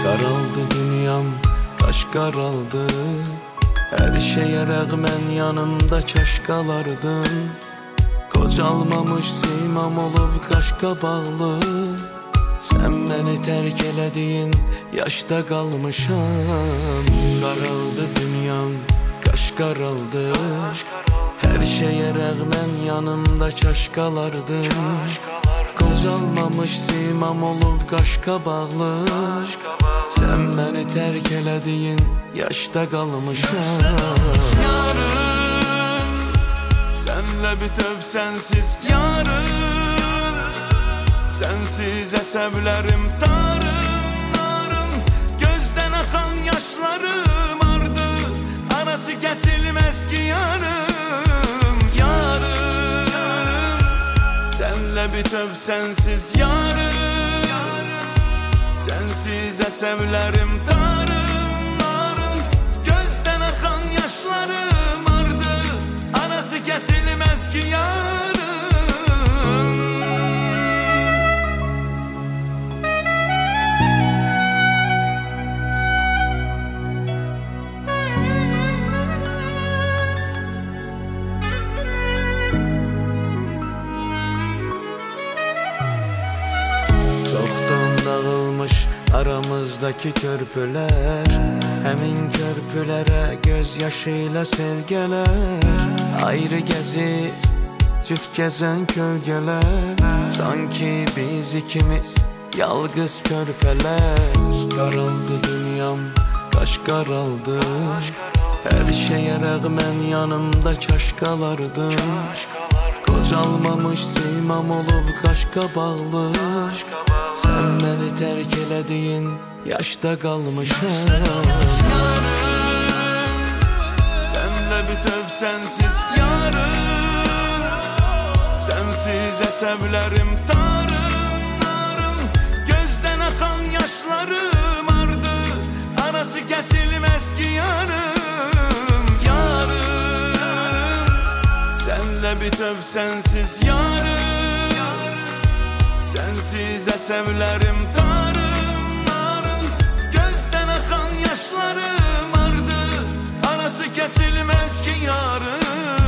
Qaraldı dünyam, qaş qaraldı. Her şeye rağmen yanımda kaş qalardın. Qocalmamış simam olub qaşqa bağlı. Sen məni tərk elədiyin yaşda qalmışam. Qaraldı dünyam, qaş qaraldı. Her şeye rağmen yanımda kaş qalardın. Qocalmamış simam olub qaşqa bağlı. Sen məni tərk elədiyin yaşda qalmışam. Yarım, senle bütöv sensiz yarım. Sensiz əsəblərim tarım, narım. Gözdən axan yaşlarım ardı. Arası kəsilməz ki yarım. Yarım, senle bütöv sensiz yarım. Sensiz əsəblərim tarım, narım. Gözdən axan yaşlarım ardı. Arası kəsilməz ki yarım. Çoxdan dağılmış aramızdaki körpülər. Həmin körpülərə göz yaşı ilə sevgələr. Ayrı gəzir cüt gəzən kölgələr. Sanki biz ikimiz yalqız körpələr. Qaraldı dünyam, qaş qaraldı. Her şeye rağmen yanımda kaş qalardın. Qocalmamış simam olub qaşqa bağlı. Sen məni tərk elədiyin yaşda qalmışam. Senle bütöv sensiz yarım. Sensiz əsəblərim tarım, narım. Gözdən axan yaşlarım ardı. Arası kəsilməz ki yarım. Yarım, senle bütöv sensiz yarım. Sensiz əsəblərim tarım, narım. Gözdən axan yaşlarım ardı. Arası kəsilməz ki yarım.